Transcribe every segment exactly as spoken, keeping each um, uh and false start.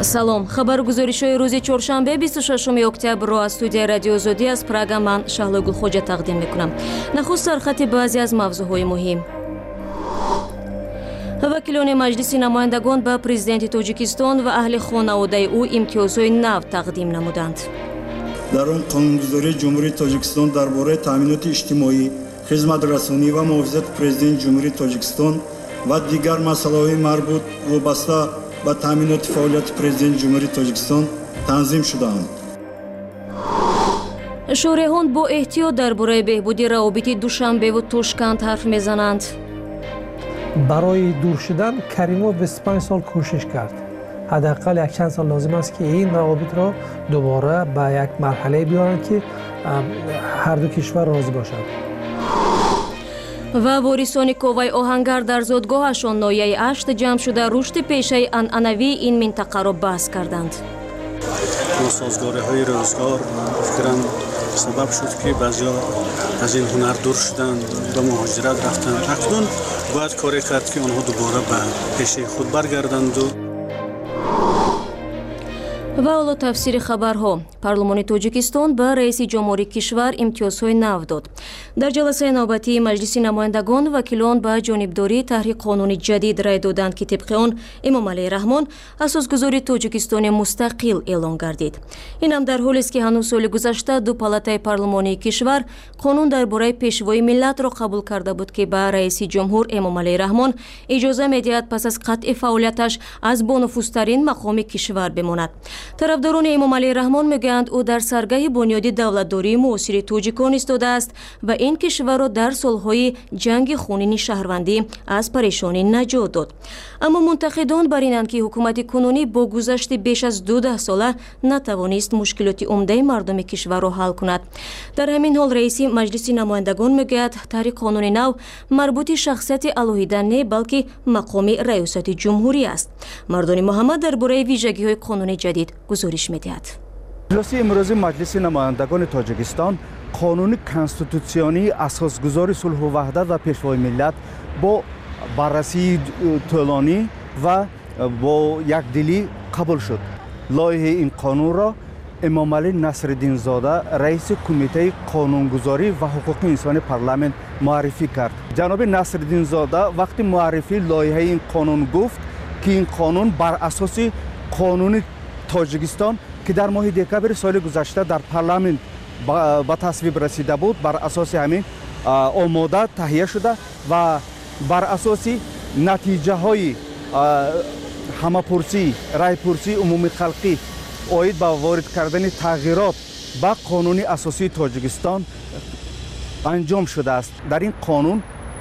салом, хабаргузоришои рӯзи чоршанбе бисту шашуми октябрро аз студияи радио Озодӣ аз Прага ман Шаҳлои Гулхоҷа тақдим мекунам. Нахуст сархати баъзе аз мавзӯъҳои муҳим. вакилони маҷлиси намояндагон ба президенти Тоҷикистон ва аҳли хонаводаи ӯ имтиёзҳои нав тақдим намуданд. дар он қонунгузории ҷумҳурии Тоҷикистон дар бораи таъминоти иҷтимоӣ, хизматрасонӣ ва муҳофизати президенти ҷумҳурии Тоҷикистон ва дигар масъалаҳои марбут вобаста ба таъминоти фаъолияти президенти ҷумҳурии Тоҷикистон танзим шудаанд. шориҳон бо эҳтиёт дар бораи беҳбуди равобити Душанбеву Тошканд ҳарф мезананд. барои дур шудан Каримов бисту панҷ сол кӯшиш кард. ҳадаққал якчанд сол лозим аст ки ин равобитро дубора ба як марҳалае биёранд ки ҳарду кишвар розӣ бошанд. ва ворисони коваи оҳангар дар зодгоҳашон ноҳияи ашт ҷамъ шуда рушди пешаи анъанавии ин минтақаро баҳс карданд. носозгориҳои рӯзгор фикрам сабаб шуд ки баъзеҳо аз ин ҳунар дур шуданд, ба муҳоҷират рафтанд. акнун бояд коре кард ки онҳо дубора ба пешаи худ баргарданду. ва ҳоло тафсири хабарҳо. Парлумони Тоҷикистон ба раиси ҷумҳурии кишвар имтиёзҳои нав дод. Дар ҷаласаи навбатии маҷлиси намояндагон вакилон ба ҷонибдории таҳриқ қонуни ҷадид рай доданд ки тибқи он Эмомалии Раҳмон асосгузори Тоҷикистони мустақил эълон гардид. Инам дар ҳолест ки ҳанӯз соли гузашта ду палатаи парлумонии кишвар қонун дар бораи пешвои миллатро қабул карда буд ки ба раиси ҷумҳур Эмомалии Раҳмон иҷоза медиҳад пас аз қатъи фаъолияташ аз бонуфузтарин мақоми кишвар бимонад. тарафдорони Эмомалии Раҳмон мегӯянд ӯ дар саргаҳи бунёди давлатдории муосири тоҷикон истодааст ва ин кишварро дар солҳои ҷанги хунини шаҳрвандӣ аз парешонӣ наҷот дод. Аммо мунтақидон бар инанд ки ҳукумати кунунӣ бо гузашти беш аз ду даҳсола натавонист мушкилоти умдаи мардуми кишварро ҳал кунад. Дар ҳамин ҳол раиси маҷлиси намояндагон мегӯяд таҳриқ қонуни нав марбути шахсияти алоҳида не балки мақоми раёсати ҷумҳурӣ аст. Мардони Муҳаммад дар бораи вижагиҳои қонуни ҷадид гузориш медиҳад. иҷлоси имрӯзи маҷлиси намояндагони Тоҷикистон қонуни конститутсионии асосгузори сулҳу ваҳдат ва пешвои миллат бо баррасии тӯлонӣ ва бо якдилӣ қабул шуд. лоиҳаи ин қонунро Эмомалӣ Насриддинзода раиси кумитаи қонунгузорӣ ва ҳуқуқи инсонӣ парламент муаррифӣ кард. ҷаноби Насриддинзода вақти муаррифии лоиҳаи ин қонун гуфт ки ин қонун бар асоси қонуни Тоҷикистон ки дар моҳи декабри соли гузашта дар парламент ба тасвиб расида буд, бар асоси ҳамин омода таҳия шуда ва бар асоси натиҷаҳои ҳамапурсӣ, райпурсии умумии халқӣ оид ба ворид кардани тағйирот ба қонуни асосии Тоҷикистон анҷом шудааст. дар ин қонун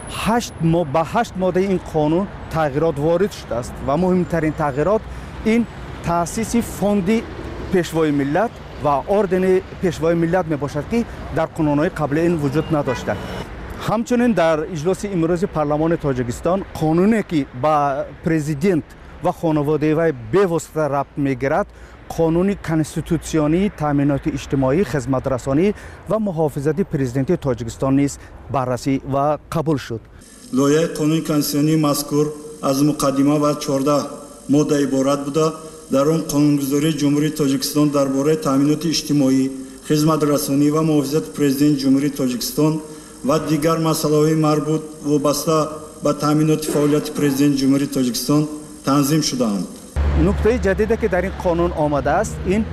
ба ҳашт моддаи ин қонун тағйирот ворид шудааст ва муҳимтарин тағйирот ин таъсиси фонди пешвои миллат ва ордени пешвои миллат мебошад ки дар қонунҳои қабли ин вуҷуд надоштанд. ҳамчунин дар иҷлоси имрӯзи парлумони Тоҷикистон қонуне ки ба президент ва хонаводаи вай бевосита рабт мегирад, қонуни конститутсионии таъминоти иҷтимоӣ, хизматрасонӣ ва муҳофизати президенти Тоҷикистон низ баррасӣ ва қабул шуд. лоиҳаи қонуни конститутсионии мазкур аз муқаддима ва чордаҳ модда иборат буда, дар он қонунгузории ҷумҳурии Тоҷикистон дар бораи таъминоти иҷтимоӣ, хизматрасонӣ ва муҳофизати президенти ҷумҳурии Тоҷикистон ва дигар масъалаҳои марбут вобаста ба таъминоти фаъолияти президенти ҷумҳурии Тоҷикистон танзим шудаанд. нуктаи ҷадиде ки дар ин қонун омадааст, ин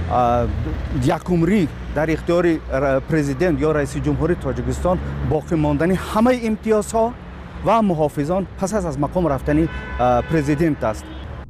якумрӣ дар ихтиёри президент ё раиси ҷумҳурии Тоҷикистон боқӣ мондани ҳамаи имтиёзҳо ва муҳофизон пас аз мақом рафтани президент аст.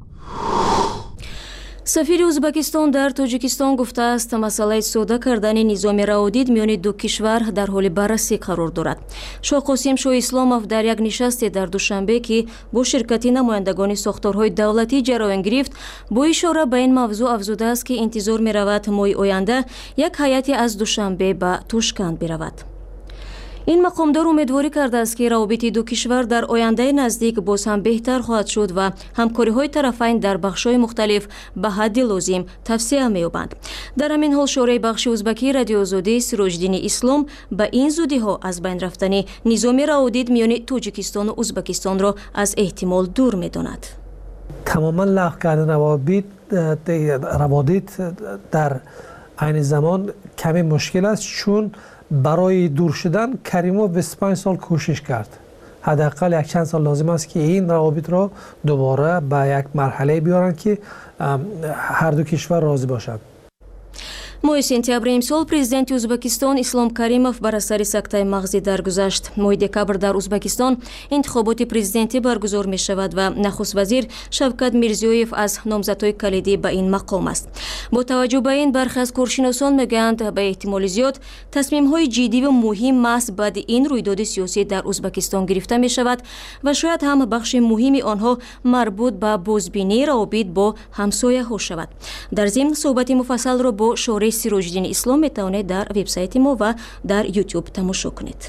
сафири Ӯзбекистон дар Тоҷикистон гуфтааст масъалаи сода кардани низоми раодид миёни ду кишвар дар ҳоли баррасӣ қарор дорад. Шоҳ Қосим Шоҳисломов дар як нишасте дар Душанбе ки бо ширкати намояндагони сохторҳои давлатӣ ҷараён гирифт, бо ишора ба ин мавзӯъ афзудааст ки интизор меравад моҳи оянда як ҳайате аз Душанбе ба Тошканд биравад. ин мақомдор умедворӣ кардааст ки равобити ду кишвар дар ояндаи наздик боз ҳам беҳтар хоҳад шуд ва ҳамкориҳои тарафайн дар бахшҳои мухталиф ба ҳадди лозим тавсеа меёбанд. дар ҳамин ҳол шораи бахши ӯзбакии радио Озодӣ Сироҷдини Ислом ба ин зудиҳо аз байн рафтани низоми раодид миёни Тоҷикистону Ӯзбекистонро аз эҳтимол дур медонад. тамоман лағв кардани равобит روابط در این زمان کمی مشکل است، چون برای دور شدن کریموف بیست و پنج سال کوشش کرد. حداقل یک چند سال لازم است که این روابط را دوباره به یک مرحله بیارن که هر دو کشور راضی باشند. моҳи сентябри имсол президенти ӯзбекистон ислом каримов бар асари сактаи мағзӣ даргузашт. моҳи декабр дар ӯзбекистон интихоботи президентӣ баргузор мешавад ва нахуст вазир шавкат мирзиёев аз номзадҳои калидӣ ба ин мақом аст. бо таваҷҷӯҳ ба ин бархе аз коршиносон мегӯянд ба эҳтимоли зиёд тасмимҳои ҷиддиву муҳим маҳз баъди ин рӯйдоди сиёсӣ дар ӯзбекистон гирифта мешавад ва шояд ҳам бахши муҳими онҳо марбут ба бозбинии равобит бо ҳамсояҳо шавад. дар зимн суҳбати муфассалро бо шори сироҷиддини ислом метавонед дар вебсайти мо ва дар ютуб тамошо кунед.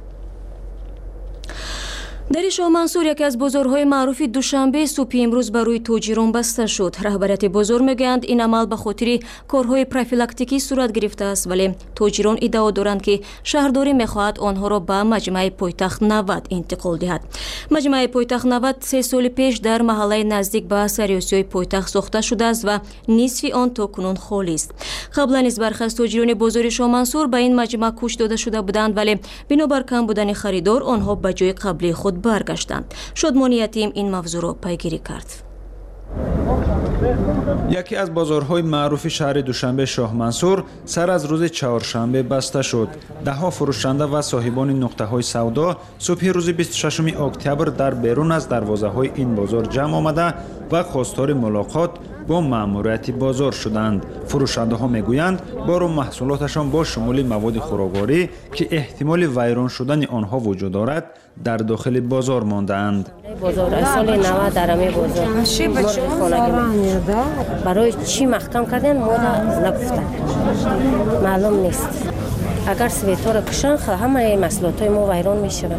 дари шоҳмансур яке аз бозорҳои маъруфи душанбе субҳи имрӯз ба рӯи тоҷирон баста шуд. раҳбарияти бозор мегӯянд ин амал ба хотири корҳои профилактикӣ сурат гирифтааст, вале тоҷирон иддао доранд ки шаҳрдорӣ мехоҳад онҳоро ба маҷмаи пойтахт навад интиқол диҳад. маҷмаи пойтахт навад се соли пеш дар маҳаллаи наздик ба сарёсиҳои пойтахт сохта шудааст ва нисфи он то кунун холист. қаблан низ бархе аз тоҷирони бозори шоҳмансур ба ин маҷмаъ кӯч дода шуда буданд, вале бинобар кам будани харидор онҳо ба ҷои қаблии худ баргаштанд. шодмони ятим ин мавзӯъро пайгирӣ кард. яке аз бозорҳои маъруфи шаҳри душанбе шоҳмансур сар аз рӯзи чаҳоршанбе баста шуд. даҳҳо фурӯшанда ва соҳибони нуқтаҳои савдо субҳи рӯзи бисту шашуми октябр дар берун аз дарвозаҳои ин бозор ҷамъ омада ва хостори мулоқот бо маъмурияти бозор шуданд. фурӯшандаҳо мегӯянд бору маҳсулоташон бо шумули маводи хӯрокворӣ ки эҳтимоли вайрон шудани онҳо вуҷуд дорад дар дохили бозор мондаанд. соли навад дар ами бозор барои чӣ маҳкам кардан мо нагуфтанд, маълум нест. агар светоро кушанд ҳамаи маҳсулотҳои мо вайрон мешавад.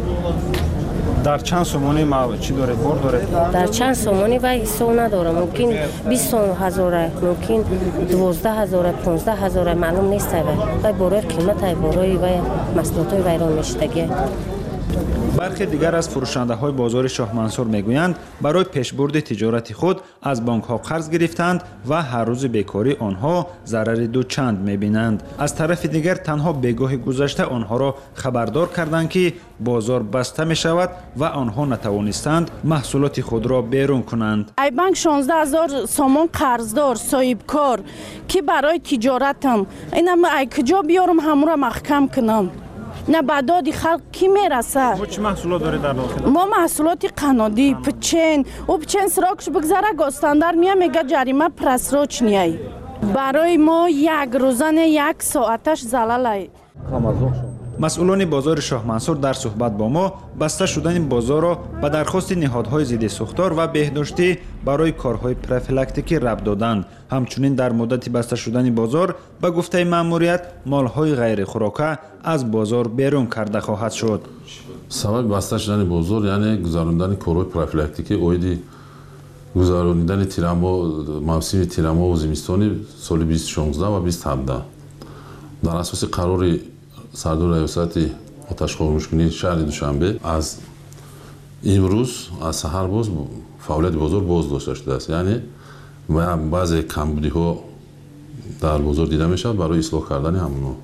дар чанд сомонӣ чӣ доред, бор доред? дар чанд сомонӣ вай ҳисоб надорам. мумкин бист ҳазора, мумкин дувоздаҳ ҳазора, понздаҳ ҳазора, маълум нест. вай борои қиматай, борои вай маҳсулотҳои вайрон мешудагӣ. бархе дигар аз фурӯшандаҳои бозори шоҳмансур мегӯянд барои пешбурди тиҷорати худ аз банкҳо қарз гирифтанд ва ҳар рӯзи бекорӣ онҳо зарари дучанд мебинанд. аз тарафи дигар танҳо бегоҳи гузашта онҳоро хабардор карданд ки бозор баста мешавад ва онҳо натавонистанд маҳсулоти худро берун кунанд. ай банк шонздаҳ ҳазор сомон қарздор соҳибкор ки барои тиҷоратам инам ай куҷо биёрам ҳамура маҳкам кунам. на ба доди халқ кӣ мераса? чӣ маҳсулот доред дар дохил? мо маҳсулоти қанодӣ, пичен, ӯ пичен срокш бигзара гостандар мия мега ҷарима просрочнияй. барои мо як рӯзане як соаташ залалай. масъулони бозори шоҳмансур дар суҳбат бо мо баста шудани бозорро ба дархости неҳодҳои зидди сӯхтор ва беҳдоштӣ барои корҳои профилактикӣ рабт доданд. ҳамчунин дар муддати баста шудани бозор ба гуфтаи маъмурият молҳои ғайрихӯрока аз бозор берун карда хоҳад шуд. сабаби баста шудани бозор яъне гузарондани корҳои профилактикӣ оиди гузарондани тирамо мавсими тирамову зимистони соли бисту шонздаҳ ва бисту ҳабдаҳ дар асоси қарори сардори раёсати оташхомӯшкунии шаҳри душанбе аз имрӯз аз саҳар боз фаъолияти бозор боз дошта шудааст. яъне баъзе камбудиҳо дар бозор дида мешавад барои ислоҳ кардани ҳамонҳо.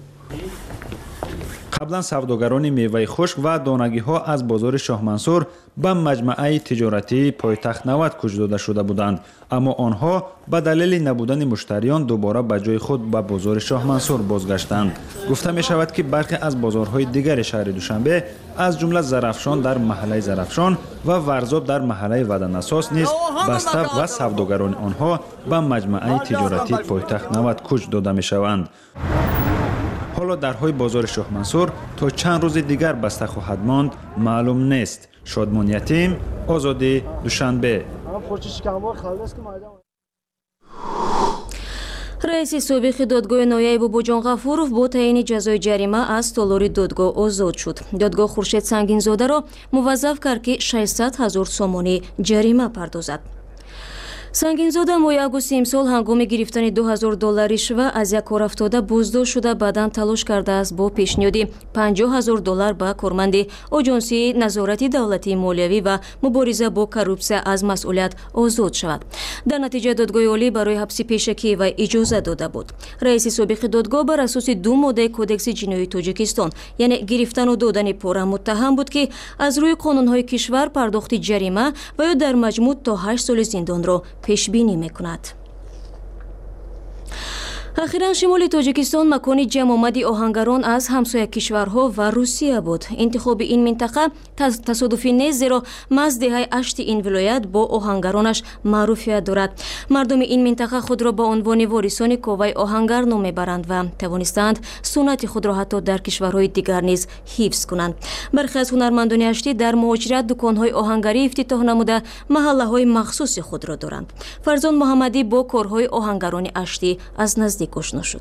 қаблан савдогарони меваи хушк ва донагиҳо аз бозори шоҳмансур ба маҷмаъаи тиҷоратии пойтахт навад кӯч дода шуда буданд, аммо онҳо ба далели набудани муштариён дубора ба ҷои худ ба бозори шоҳмансур бозгаштанд. гуфта мешавад ки бархе аз бозорҳои дигари шаҳри душанбе аз ҷумла зарафшон дар маҳаллаи зарафшон ва варзоб дар маҳаллаи ваданасос низ баста ва савдогарони онҳо ба маҷмаъаи тиҷоратии пойтахт навад кӯч дода мешаванд. ҳоло дарҳои бозори шоҳмансур то чанд рӯзи дигар баста хоҳад монд маълум нест. шодмон ятим, озодӣ, душанбе. раиси собиқи додгоҳи нояб Бобоҷон Ғафуров бо таъини ҷазои ҷарима аз толори додгоҳ озод шуд. додгоҳ Хуршед Сангинзодаро муваззаф кард ки шашсад ҳазор сомонӣ ҷарима пардозад. сангинзода моҳи августи имсол ҳангоми гирифтани ду ҳазор доллари шва аз як корафтода буздошт шуда баъдан талош кардааст бо пешниҳоди панҷоҳ ҳазор доллар ба корманди оҷонсии назорати давлатии молиявӣ ва мубориза бо коррупсия аз масъулият озод шавад. дар натиҷа додгоҳи олӣ барои ҳабси пешакӣ ва иҷоза дода буд. раиси собиқи додгоҳ бар асоси ду моддаи кодекси ҷиноии тоҷикистон яъне гирифтану додани пора муттаҳам буд ки аз рӯи қонунҳои кишвар пардохти ҷарима ва ё дар маҷмӯъ то ҳашт соли зиндонро пешбинӣ мекунад. ахиран шимоли тоҷикистон макони ҷамъомади оҳангарон аз ҳамсоя кишварҳо ва русия буд. интихоби ин минтақа тасодуфӣ нест, зеро маҳз деҳаи ашти ин вилоят бо оҳангаронаш маъруфият дорад. мардуми ин минтақа худро ба унвони ворисони коваи оҳангар ном мебаранд ва тавонистанд суннати худро ҳатто дар кишварҳои дигар низ ҳифз кунанд. бархе аз ҳунармандони аштӣ дар муҳоҷират дуконҳои оҳангарӣ ифтитоҳ намуда маҳаллаҳои махсуси худро доранд. фарзон муҳаммадӣ бо корҳои оҳангарони аштӣ аз наздик ошно шуд.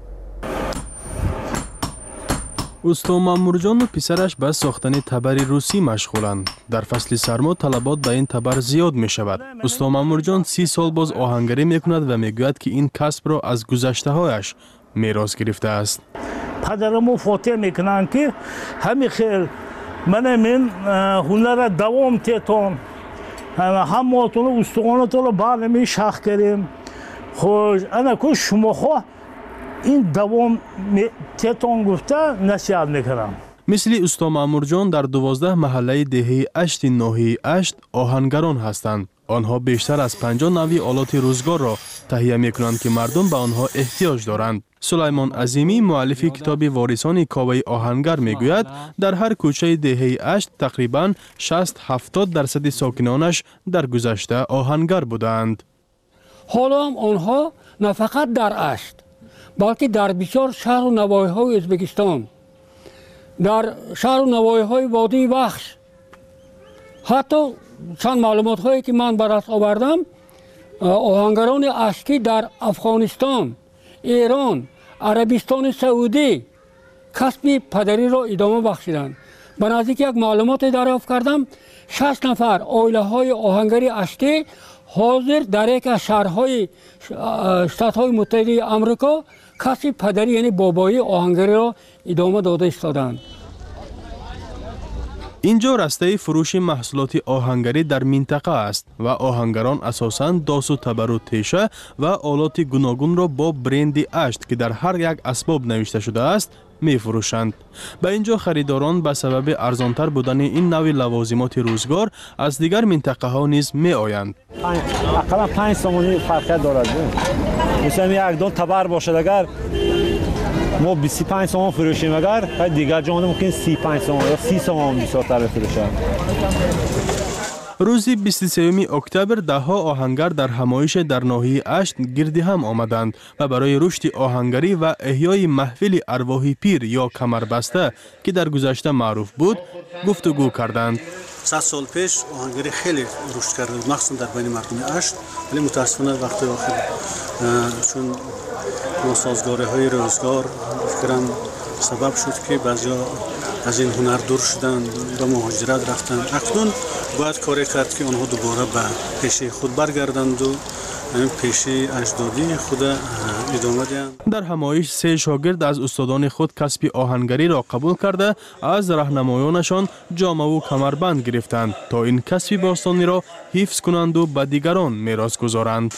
усто маъмурҷону писараш ба сохтани табари русӣ машғуланд. дар фасли сармо талабот ба ин табар зиёд мешавад. усто маъмурҷон си сол боз оҳангарӣ мекунад ва мегӯяд ки ин касбро аз гузаштаҳояш мерос гирифтааст. падараму фотеҳ мекунанд ки ҳами хел мана мен ҳунара давом тетон ҳаматону устуғонаторо барнами шах кардем. خوش انا کو شما خو این دوام تتون گفته نصیحت میکنم. مثل استا مامورجان در دوازده محله دهه اشت ناحیه اشت آهنگران هستند. آنها بیشتر از پنجاه نوع آلات روزگار را تهیه میکنند که مردم به آنها احتیاج دارند. سلیمان عظیمی مؤلف کتاب وارثان کاوه آهنگر میگوید در هر کوچه دهه اشت تقریبا شصت هفتاد درصد ساکنانش در گذشته آهنگر بودند. حالا هم آنها نه فقط در اشت بلکه در بسیار شهر و نواحی‌های ازبکستان، در شهر و نواحی‌های وادی بخش، حتی چند معلومات هایی که من به دست آوردم آهنگران اشتی در افغانستان، ایران، عربستان سعودی کسب پدری را ادامه بخشیدند. به نزدیک یک معلومات دریافت کردم شش نفر عائله های آهنگری اشتی حاضر در یک از شهرهای شتات‌های متحده آمریکا کسب پدری یعنی بابایی آهنگری را ادامه داده ایستادند. اینجا راسته فروش محصولات آهنگری در منطقه است و آهنگران اساساً داس و تبر و تیشه و آلات گوناگون را با برند اشت که در هر یک اسباب نوشته شده است می فروشند. به اینجا خریداران به سبب ارزانتر بودن این نوع لوازمات روزگار از دیگر منطقه ها نیز می آیند. اقلا پنج سومانی فرق دارد. مثلا یک دون تبر باشد اگر ما بیست و پنج سوم فروشیم اگر دیگر جا ممکن سی و پنج سوم یا سی سوم بیشتر بفروشند. روز بیست و سوم اکتبر ده ها آهنگر در همایش در ناحیه اشت گرد هم آمدند و برای رشد آهنگری و احیای محفل ارواح پیر یا کمربسته که در گذشته معروف بود گفتگو کردند. صد سال پیش آهنگری خیلی رشد کرده بود مخصوصا در بین مردم اشت، ولی متاسفانه وقتی آخر چون ناسازگاری های روزگار فکرم سبب شد که بعضیا از این هنر دور شدن و مهاجرت رفتن. اکنون باید کاری کرد که آنها دوباره به پیشه خود برگردند و پیشه اجدادی خود ادامه دهند. در همایش سه شاگرد از استادان خود کسب آهنگری را قبول کرده از راهنمایانشان جامه و کمربند گرفتند تا این کسب باستانی را حفظ کنند و به دیگران میراث گذارند.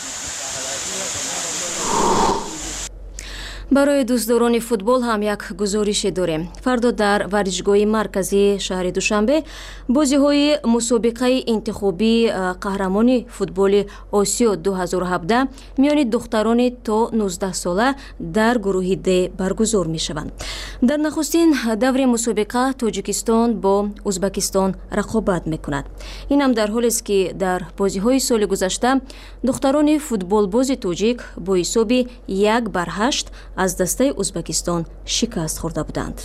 барои дӯстдорони футбол ҳам як гузорише дорем. фардо дар варзишгоҳи марказии шаҳри душанбе бозиҳои мусобиқаи интихобии қаҳрамони футболи осиё ду ҳазору ҳабдаҳ миёни духтарони то нуздаҳ сола дар гурӯҳи д баргузор мешаванд. дар нахустин даври мусобиқа тоҷикистон бо узбекистон рақобат мекунад. инам дар ҳолест ки дар бозиҳои соли гузашта духтарони футболбози тоҷик бо ҳисоби як бар ҳашт از دسته ازبکستان شکست خورده بودند.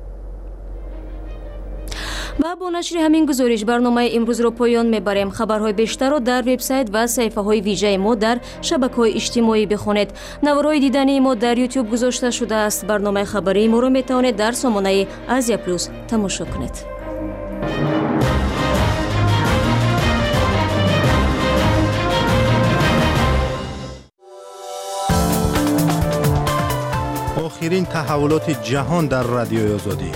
و با نشر همین گزارش برنامه امروز را پایان میبریم. خبرهای بیشتر را در وبسایت و صفحه های ویژه ما در شبکه‌های اجتماعی بخوانید. نوارهای دیدنی ما در یوتیوب گذاشته شده است. برنامه خبری ما را میتوانید در سامانه آسیا پلوس تماشا کنید. آخرین تحولات جهان در رادیوی آزادی.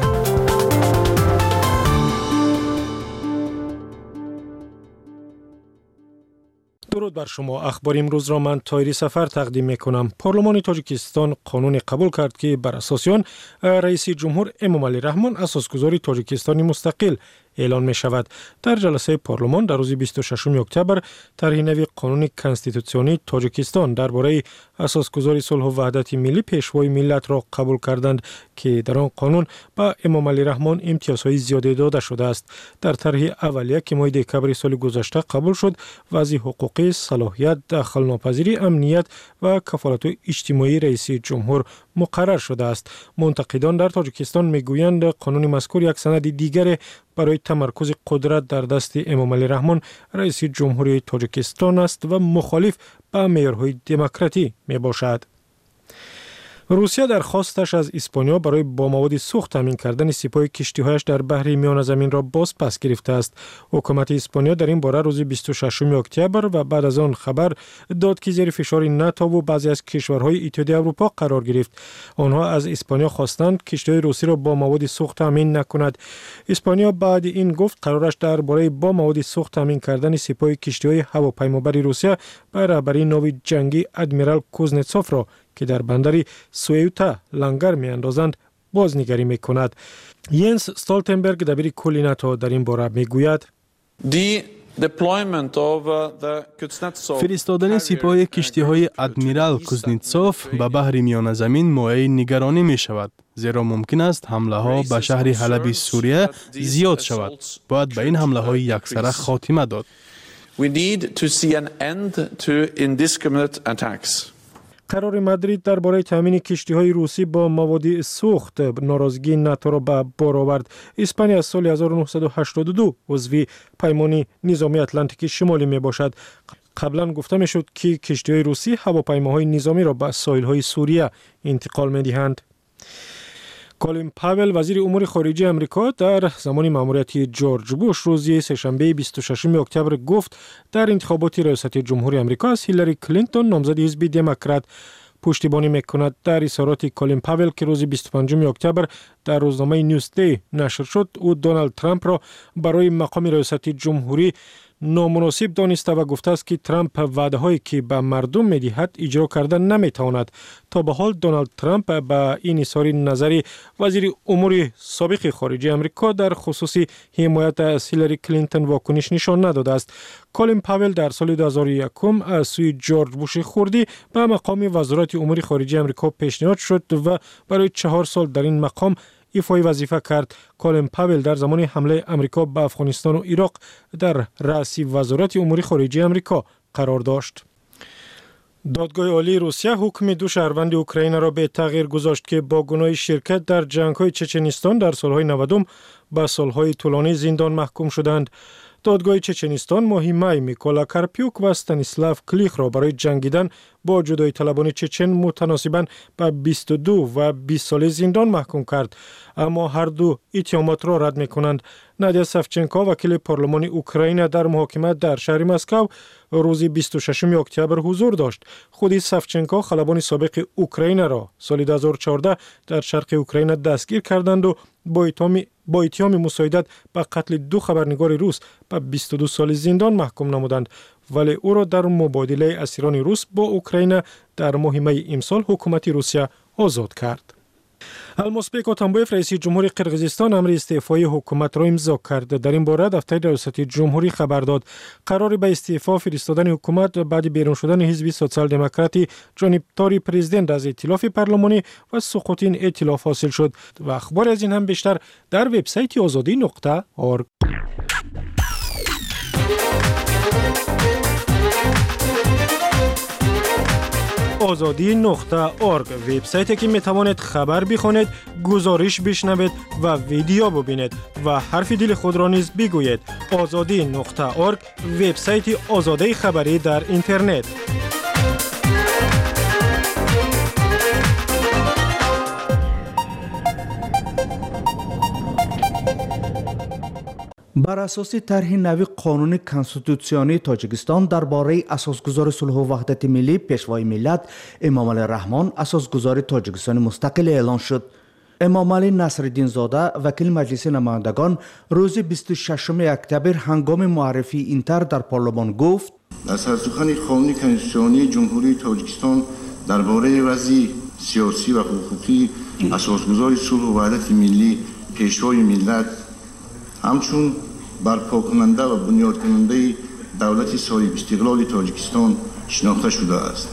درود بر شما. اخبار امروز را من طاهری سفر تقدیم می کنم. پارلمان تاجیکستان قانون قبول کرد که بر اساس آن رئیس جمهور امامعلی رحمان اساسگذار تاجیکستان مستقل اعلان می شود. در جلسه پارلمان در روز بیست و ششم اکتبر طرح نوی قانون کنستیتوسیونی تاجیکستان درباره اساسگذاری صلح و وحدت ملی پیشوای ملت را قبول کردند که در آن قانون با امامعلی رحمان امتیازهای زیاده داده شده است. در طرح اولیه که ماه دکبر سال گذشته قبول شد، وضع حقوقی، صلاحیت، دخالناپذیری، امنیت و کفالت اجتماعی رئیس جمهور مقرر شده است. منتقدان در تاجیکستان میگویند قانون مذکور یک سند دیگر برای تمرکز قدرت در دست امامعلی رحمان رئیس جمهوری تاجیکستان است و مخالف با معیارهای دموکراتی می باشد. روسیه درخواستش از اسپانیا برای با مواد سوخت تامین کردن سپاه کشتی‌هایش در بحر میان زمین را باز پس گرفته است. حکومت اسپانیا در این باره روز بیست و ششم اکتبر و بعد از آن خبر داد که زیر فشار ناتو و بعضی از کشورهای اتحادیه اروپا قرار گرفت. آنها از اسپانیا خواستند کشتی‌های روسی را با مواد سوخت تامین نکند. اسپانیا بعد این گفت قرارش درباره با مواد سوخت تامین کردن سپاه کشتی‌های هواپیمابر روسیه به رهبری ناو جنگی ادمیرال کوزنتسوف را که در بندر سویوتا لنگر می اندازند بازنگری می کند. ینس استولتنبرگ دبیر کل ناتو در این باره می گوید فرستادن سپاه کشتی‌های ادمیرال کوزنتسوف به بحر میان زمین موضوع نگرانی می شود، زیرا ممکن است حمله ها به شهر حلب سوریه زیاد شود. باید به این حمله های یکسره خاتمه داد. We need to see an end to indiscriminate attacks. قرار مادرید درباره تامین کشتی‌های روسی با مواد سوخت ناراضگی ناتو را به بار آورد. اسپانیا از سال هزار و نهصد و هشتاد و دو عضو پیمان نظامی اتلانتیک شمالی می باشد. قبلا گفته می شد که کشتی‌های روسی هواپیماهای نظامی را به ساحل‌های سوریه انتقال می دهند. کالین پاول وزیر امور خارجه آمریکا در زمان مأموریت جورج بوش روز سه‌شنبه بیست و ششم اکتبر گفت در انتخابات ریاست جمهوری آمریکا از هیلاری کلینتون نامزد حزب دموکرات پشتیبانی میکند. در اظهارات کالین پاول که روز بیست و پنجم اکتبر در روزنامه نیوزدی نشر شد، او دونالد ترامپ را برای مقام ریاست جمهوری نامناسب دانسته و گفته است که ترامپ وعده هایی که به مردم میدهد اجرا کردن نمیتواند. تا به حال دونالد ترامپ به این اظهار نظری وزیر امور سابق خارجه آمریکا در خصوص حمایت از هیلاری کلینتون واکنش نشان نداده است. کالین پاول در سال دو هزار و یک از سوی جورج بوش خردی به مقام وزارت امور خارجه آمریکا پیشنهاد شد و برای چهار سال در این مقام ایفای وظیفه کرد. کالین پاول در زمان حمله آمریکا به افغانستان و عراق در رأس وزارت امور خارجه آمریکا قرار داشت. دادگاه عالی روسیه حکم دو شهروند اوکراین را به تغییر گذاشت که با گناه شرکت در جنگ‌های چچنستان در سالهای نود به سالهای طولانی زندان محکوم شدند. دادگاه چچنستان ماه می میکولا کارپیوک و استانیسلاف کلیخ را برای جنگیدن با جدایی طلبان چچن متناسباً به بیست و دو و بیست سال زندان محکوم کرد، اما هر دو اتهامات را رد میکنند. نادیا سافچنکو وکیل پارلمان اوکراین در محاکمه در شهر مسکو روز بیست و ششم اکتبر حضور داشت. خود سافچنکو خلبان سابق اوکراین را سال دو هزار و چهارده در شرق اوکراین دستگیر کردند و با اتهام با اتهام مساعدت به قتل دو خبرنگار روس به بیست و دو سال زندان محکوم نمودند، ولی او را در مبادله اسیران روس با اوکراین در ماه می امسال حکومت روسیه آزاد کرد. المازبек اتامبایف رئیس جمهوری قرقیزستان امر استعفای حکومت را امضا کرد. در این باره دفتر ریاست جمهوری خبر داد قرار به استعفا فرستادن حکومت بعد بیرون شدن حزب سوسیال دموکراتی جانبدار پرزیدنت از ائتلاف پارلمانی و سقوط این ائتلاف حاصل شد. و اخبار از این هم بیشتر در وبسایت آزادی نقطه org. آزادی نقطه org وبسایتی که می توانید خبر بخوانید، گزارش بشنوید و ویدیو ببینید و حرف دل خود را نیز بگویید. آزادی نقطه org وبسایت آزادی خبری در اینترنت. بر اساس طرح نوی قانون کنستیتوسیونی تاجیکستان درباره اساسگذار صلح و وحدت ملی پیشوای ملت امام علی رحمان اساسگذار تاجیکستان مستقل اعلان شد. امام علی نصرالدین زاده وکیل مجلس نمایندگان روز بیست و ششم اکتبر هنگام معرفی این طرح در پارلمان گفت: در سرسخن قانون کنستیتوسیونی جمهوری تاجیکستان درباره وضع سیاسی و حقوقی اساسگذار صلح و وحدت ملی پیشوای ملت همچون برپا کننده و بنیاد کننده دولت صاحب استقلال تاجیکستان شناخته شده است.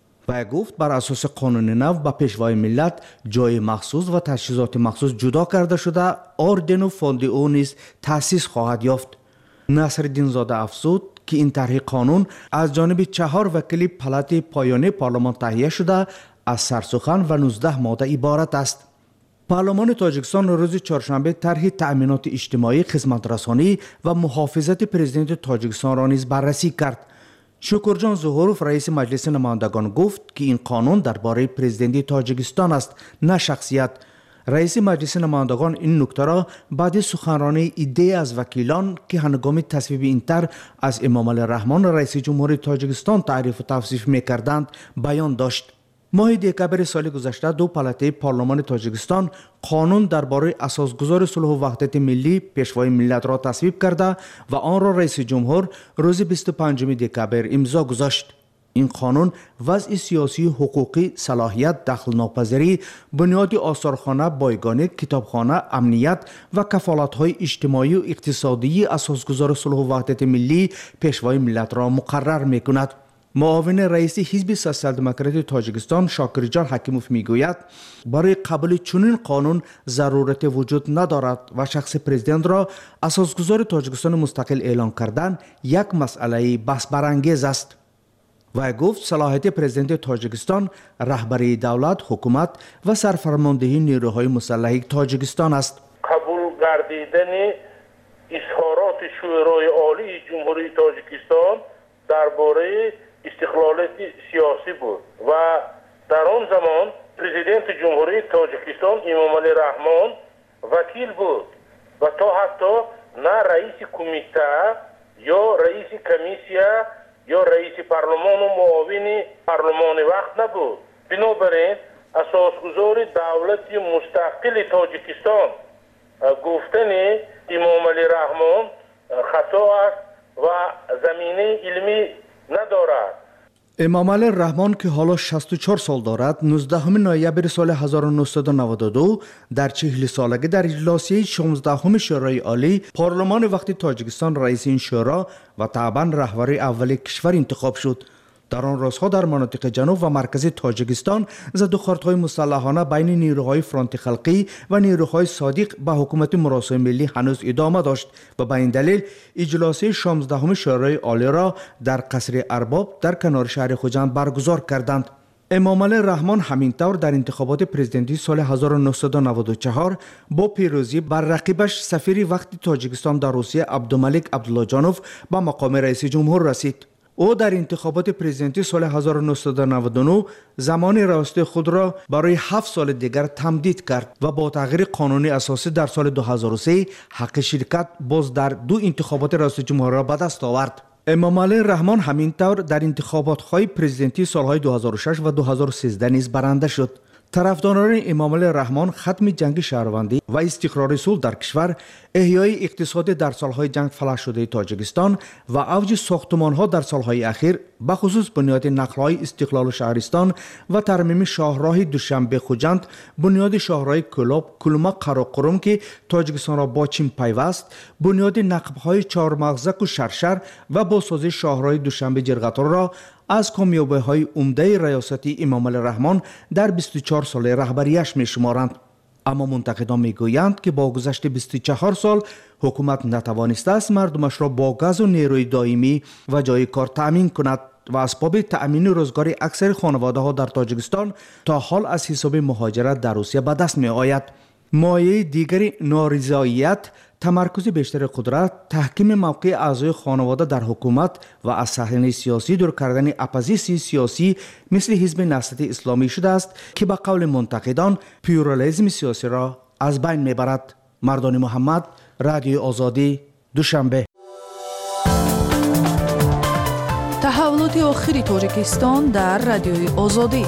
و گفت بر اساس قانون نو به پیشوای ملت جای مخصوص و تجهیزات مخصوص جدا کرده شده، اردن و فوند او نیز تأسیس خواهد یافت. نصرالدین زاده افزود که این طرح قانون از جانب چهار وکیل پلات پایانی پارلمان تهیه شده از سرسخن و نوزده ماده عبارت است. پارلمان تاجیکستان روز چهارشنبه طرح تأمینات اجتماعی، خدمترسانی و محافظت پرزیدنت تاجیکستان را نیز بررسی کرد. شکرجان ظهوروف رئیس مجلس نمایندگان گفت که این قانون درباره پرزیدنت تاجیکستان است، نه شخصیت. رئیس مجلس نمایندگان این نکته را بعد سخنرانی ایده از وکیلان که هنگام تصویب این طرح از امام علی رحمان رئیس جمهوری تاجیکستان تعریف و توصیف می‌کردند بیان داشت. ماه دکبر سال گذشته دو پلاته پارلمان تاجیکستان قانون درباره اساسگذار صلح و وحدت ملی پیشوای ملت را تصویب کرده و آن را رئیس جمهور روز بیست و پنجم دکبر امضا گذاشت. این قانون وضع سیاسی، حقوقی، صلاحیت، دخل ناپذیری، بنیاد آثارخانه، بایگانی، کتابخانه، امنیت و کفالت‌های اجتماعی و اقتصادی اساسگذار صلح و وحدت ملی پیشوای ملت را مقرر می‌کند. معاون رئیس حزب سوسیال دموکراتی تاجیکستان شاکرجان حکیموف میگوید برای قبول چنین قانون ضرورت وجود ندارد و شخص پرزیدنت را اساسگذار تاجیکستان مستقل اعلان کردن یک مسئله بحث برانگیز است. و گفت صلاحیت پرزیدنت تاجیکستان رهبری دولت، حکومت و سرفرماندهی نیروهای مسلح تاجیکستان است. قبول گردیدن اظهارات شورای عالی جمهوری تاجیکستان درباره استقلالیت سیاسی بود و در آن زمان پرزیدنت جمهوری تاجیکستان امام علی رحمان وکیل بود و تا حتی نه رئیس کمیته یا رئیس کمیسیه یا رئیس پارلمان و معاون پارلمان وقت نبود. بنابراین اساسگذار دولت مستقل تاجیکستان گفتن امام علی رحمان خطا است و زمینه علمی ندارد. امام علی رحمان که حالا شصت و چهار سال دارد، نوزدهم نوامبر سال هزار و نهصد و نود و دو در چهل سالگی در اجلاس شانزدهم شورای عالی پارلمان وقت تاجیکستان رئیس این شورا و طبعا رهبری اول کشور انتخاب شد. در آن روزها در مناطق جنوب و مرکز تاجیکستان زد و خواردهای مسلحانه بین نیروهای فرانت خلقی و نیروهای صادق به حکومت مراسم ملی هنوز ادامه داشت و به این دلیل اجلاس شانزدهم شورای عالی را در قصر ارباب در کنار شهر خوجند برگزار کردند. امام علی رحمان همین طور در انتخابات پرزیدنتی سال هزار و نهصد و نود و چهار با پیروزی بر رقیبش سفیر وقت تاجیکستان در روسیه عبدالملک عبدالله جانوف به مقام رئیس جمهور رسید. او در انتخابات پرزیدنتی سال هزار و نهصد و نود و نه زمان ریاست خود را برای هفت سال دیگر تمدید کرد و با تغییر قانونی اساسی در سال دو هزار و سه حق شرکت باز در دو انتخابات ریاست جمهوری را به دست آورد. امام علی رحمان همین طور در انتخابات‌های پرزیدنتی سالهای دو هزار و شش و دو هزار و سیزده نیز برنده شد. طرفداران امام علی رحمان ختم جنگ شهروندی و استقرار صلح در کشور، احیای اقتصاد در سالهای جنگ فلج شده تاجیکستان و اوج ساختمان‌ها در سالهای اخیر، به خصوص بنیاد نقل‌های استقلال و شهرستان و ترمیم شاهراه دوشنبه خوجند، بنیاد شاهراه کلاب، کلمه قراقرم که تاجیکستان را با چین پیوست، بنیاد نقب‌های چهارمغزک و شرشر و بازسازی شاهراه دوشنبه جرقطار را از کامیابی‌های عمده ریاستی امام علی رحمان در بیست و چهار سال رهبریش می‌شمارند. اما منتقدان میگویند که با گذشت بیست و چهار سال حکومت نتوانسته است مردمش را با گاز و نیروی دائمی و جای کار تأمین کند و اسباب تأمین روزگار اکثر خانواده‌ها در تاجیکستان تا حال از حساب مهاجرت در روسیه به دست می‌آید. مایه دیگری نارضایت، تمرکز بیشتر قدرت، تحکیم موقع اعضای خانواده در حکومت و از صحنه سیاسی دور کردن اپوزیسیون سیاسی مثل حزب نهضت اسلامی شده است که به قول منتقدان پلورالیسم سیاسی را از بین میبرد. مردان محمد، رادیو آزادی، دوشنبه. تحولات آخری تاجیکستان در رادیوی آزادی.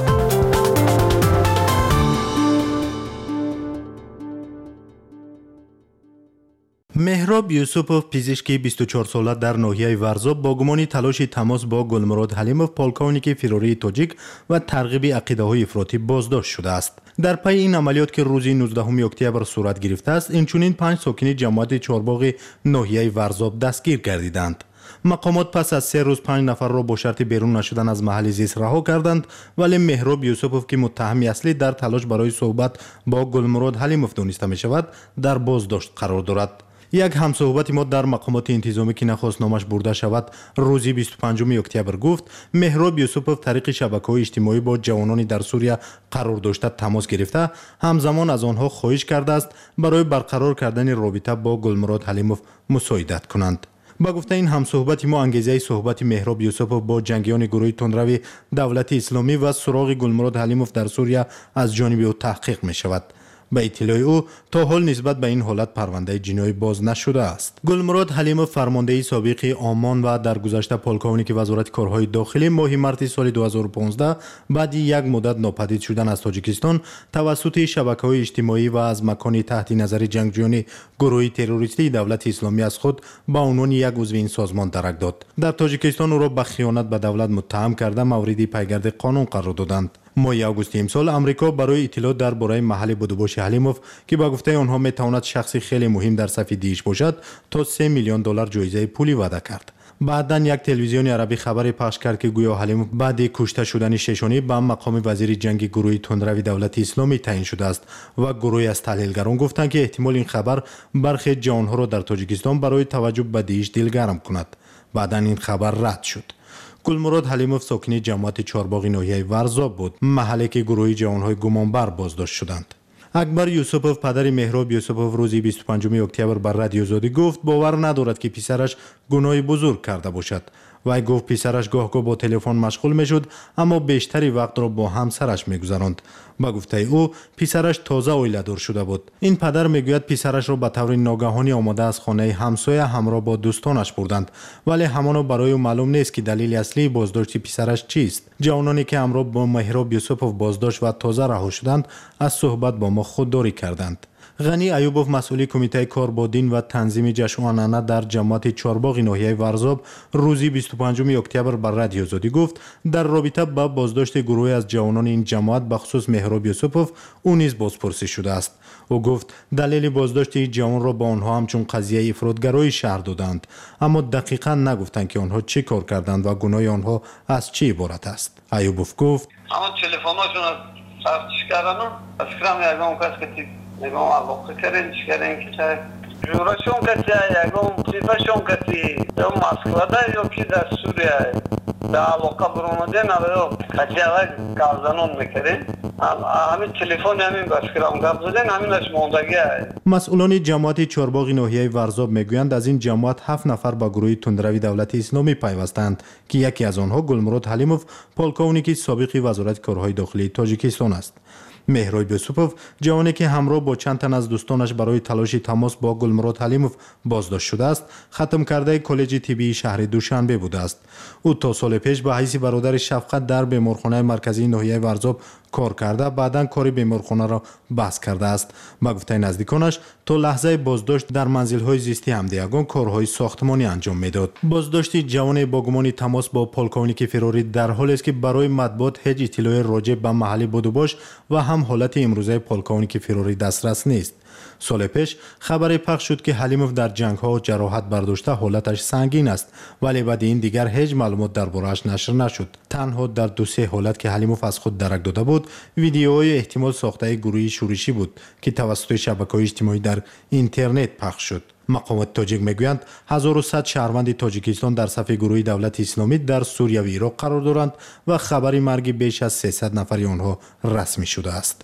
مهراب یوسفوف پزشکی بیست و چهار ساله در ناحیه ورزاب با گمان تلاش تماس با گلمراد حلیموف پولکونیک فروری تاجیک و ترغیب عقیده‌های افراطی بازداشت شده است. در پی این عملیات که روز نوزدهم اکتبر صورت گرفته است، اینچنین پنج ساکن جماعت چهارباغ ناحیه ورزاب دستگیر گردیدند. مقامات پس از سه روز پنج نفر را با شرط بیرون نشدن از محل زیست رها کردند، ولی مهراب یوسفوف که متهم اصلی در تلاش برای صحبت با گلمراد حلیموف دانسته می شود، در بازداشت قرار دارد. یک همصحبت ما در مقامات انتظامی که نخواست نامش برده شود روزی بیست و پنجم اکتبر گفت مهراب یوسفوف طریق شبکه‌های اجتماعی با جوانان در سوریه قرار داشته تماس گرفته، همزمان از آنها خواهش کرده است برای برقرار کردن رابطه با گلمراد حلیموف مساعدت کنند. با گفته این همصحبت ما انگیزه صحبت مهراب یوسفوف با جنگیان گروه تندروی دولت اسلامی و سراغ گلمراد حلیموف در سوریه از جانب او تحقیق می شود. به اطلاع او تا حال نسبت به این حالت پرونده جنایی باز نشده است. گلمراد حلیموف فرمانده سابق آمان و در گذشته پولکونیک وزارت کارهای داخلی ماه مارس سال دو هزار و پانزده بعد یک مدت ناپدید شدن از تاجیکستان توسط شبکه‌های اجتماعی و از مکان تحت نظر جنگجویان گروه تروریستی دولت اسلامی از خود با عنوان یک عضو این سازمان درک داد. در تاجیکستان او را به خیانت به دولت متهم کرده مورد پیگرد قانون قرار دادند. ماه آگوست امسال امریکا برای اطلاع درباره محل بودوباش حلیموف که با گفته آنها میتواند شخصی خیلی مهم در صف دیش باشد تا سه میلیون دلار جایزه پولی وعده کرد. بعداً یک تلویزیون عربی خبری پخش کرد که گویا حلیموف بعد کشته شدن ششانی به مقام وزیر جنگ گروه تندروی دولت اسلامی تعیین شده است و گروهی از تحلیلگران گفتند که احتمال این خبر برخی جوانها را در تاجیکستان برای توجه به دیش دلگرم کند. بعداً این خبر رد شد. گلمراد حلیموف ساکن جماعت چهارباغ ناحیه ورزاب بود، محلی که گروهی جوانهای گمانبر بازداشت شدند. اکبر یوسفوف پدر مهراب یوسفوف روز بیست و پنجم اکتبر بر رادیو آزادی گفت باور ندارد که پسرش گناه بزرگ کرده باشد. وی گفت پسرش گاه گاه با تلفن مشغول میشد اما بیشتری وقت را با همسرش میگذراند. با گفته او پسرش تازه اویله‌دار شده بود. این پدر میگوید پسرش را به طور ناگهانی آماده از خانه همسایه همراه با دوستانش بردند، ولی همانا برای او معلوم نیست که دلیل اصلی بازداشت پسرش چیست. جوانانی که همراه با مهراب یوسفوف بازداشت و تازه رها شدند از صحبت با ما خودداری کردند. غنی ایوبوف مسئول کمیته کار با دین و تنظیم جشن و عنعنه در جماعت چهارباغ ناحیه ورزاب روزی بیست و پنجم اکتبر بر رادیو آزادی گفت در رابطه با بازداشت گروهی از جوانان این جماعت به خصوص مهراب یوسفوف او نیز بازپرسی شده است. او گفت دلیل بازداشت این جوان را با آنها همچون قضیه افراطگرایی شهر دادند، اما دقیقاً نگفتند که آنها چه کار کردند و گناه آنها از چه عبارت است. ایوبوف گفت اما تلفن‌هاشون از صرفش کردن از فکرم یگان کس که نگاه علاقه کردن چکردن که چه جورشون کسی یگان صیفشون کسی یا مسکوه ده یا که در سوریه در علاقه برامده نباید کسی اوه گفزنان میکردن همین تلفن همین بسکرام گفزدن همینش موندگی های. مسئولان جماعت چهارباغ ناحیه ورزاب میگویند از این جماعت هفت نفر با گروه تندروی دولت اسلامی پیوستند که یکی از آنها گلمراد حلیموف پولکونیک سابق وزارت کارهای داخلی تاجیکستان است. مهراب یوسفوف جوانی که همراه با چند تن از دوستانش برای تلاش تماس با گلمراد حلیموف بازداشت شده است، ختم کرده کالج طبی شهر دوشنبه بوده است. او تا سال پیش به حیث برادر شفقت در بیمارخانه مرکزی ناحیه ورزاب کار کرده، بعداً کار بیمارخانه را بس کرده است. با گفته نزدیکانش تا لحظه بازداشت در منزل‌های زیستی همدیگان کارهای ساختمانی انجام میداد. بازداشت جوان با گمان تماس با پولکونیک فروری در حالی است که برای مطبوعات هیچ اطلاعی راجع به محل بودوباش و هم حالت امروزه پولکونیک فروری دسترس نیست. سال پیش خبر پخش شد که حلیموف در جنگ‌ها و جراحت برداشته حالتش سنگین است، ولی بعد این دیگر هیچ معلومات درباره‌اش نشر نشد. تنها در دو سه حالت که حلیموف از خود درک داده بود ویدیوهای احتمال ساخته گروهی شورشی بود که توسط شبکه‌های اجتماعی در اینترنت پخش شد. مقامات تاجیک میگویند هزار و صد شهروند تاجیکستان در صف گروه دولت اسلامی در سوریه و عراق قرار دارند و خبری مرگ بیش از سیصد نفر آنها رسمی شده است.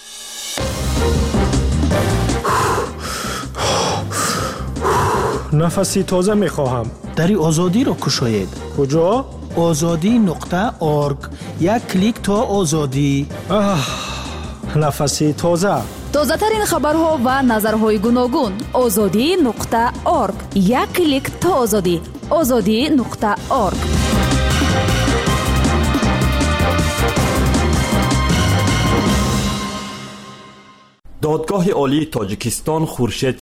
نفسی تازه میخواهم. دری آزادی را کشاید. کجا؟ آزادی نقطه ارگ. یک کلیک تا آزادی. آه، نفسی تازه. тозатарин хабарҳо ва назарҳои гуногун. озодӣ нуқта орг. як клик то озодӣ. озодӣ нуқта орг. دادگاه عالی تاجیکستان خورشید